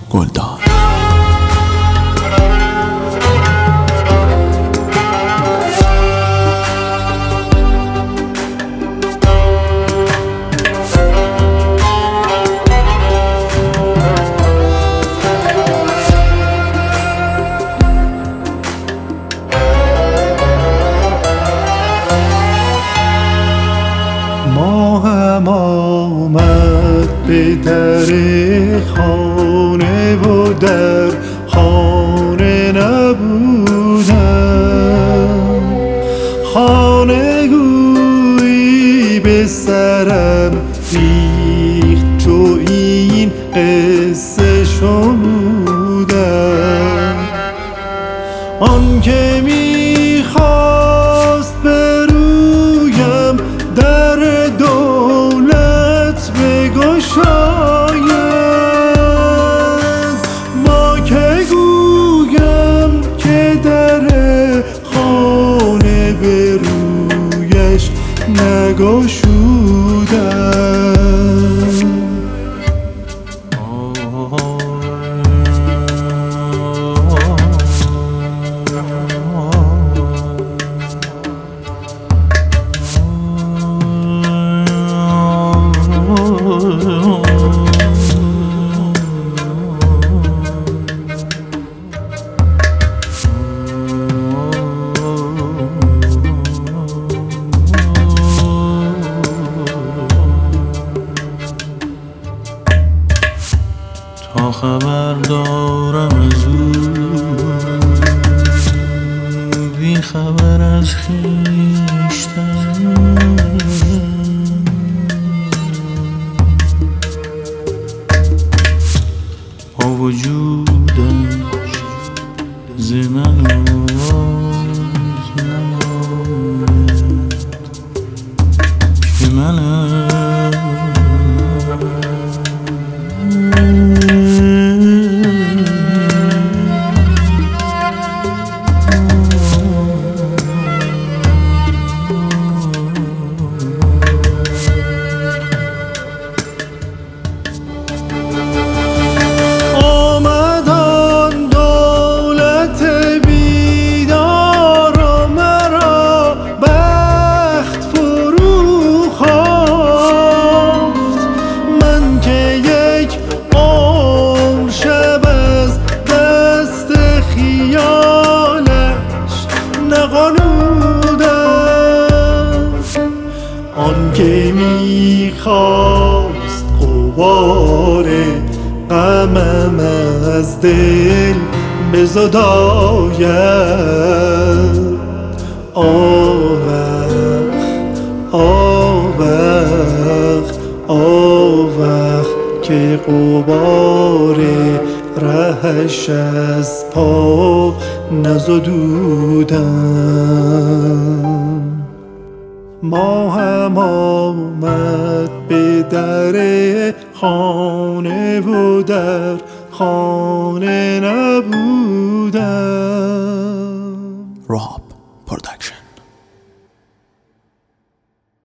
گلدار. ماهم آمد به در خانه و در خانه نبودم، خانه گویی به سرم ریخت چو این قصه شنودم. آن که میخواست برویم در دولت بگشاید، ما که گویم که در خانه برویش نگشودم. تا خبر دارم از او، بی خبر از خویشتن، با وجودش ز من نیامد که منم آن که میخواست غبار غمم از دل بزداید. آوخ آوخ آوخ که غبار رهش از پا نزدودم. ماهم آمد به در خانه و در خانه